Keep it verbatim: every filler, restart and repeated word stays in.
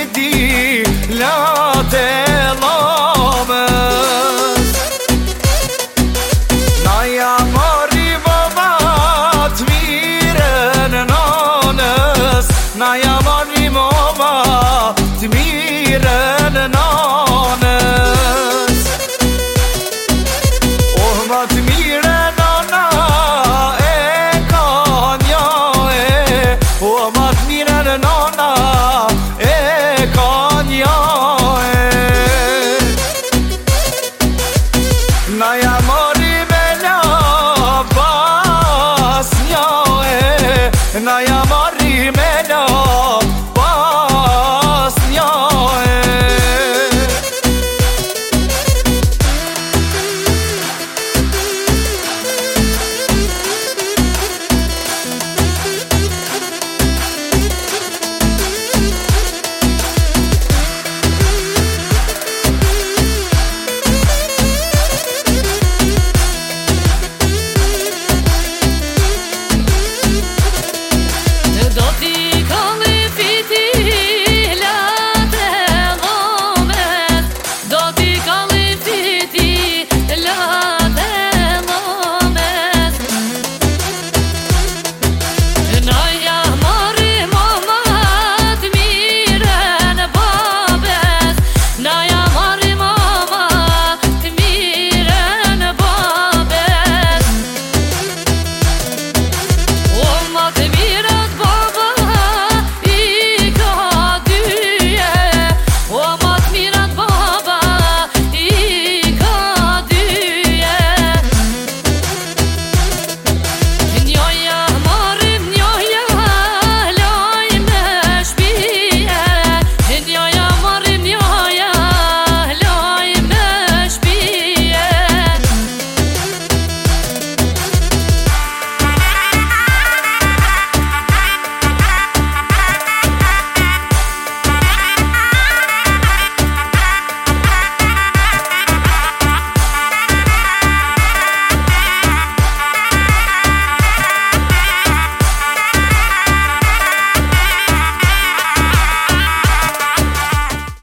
di late lamës. Na ja mori mama t'mirën nanës, na ja mori mama t'mirën nanës. Oh ma t'mirën nana e ka nja e, oh ma t'mirën nana e ka nja e. Na ja mori me la pas nja e, na ja mori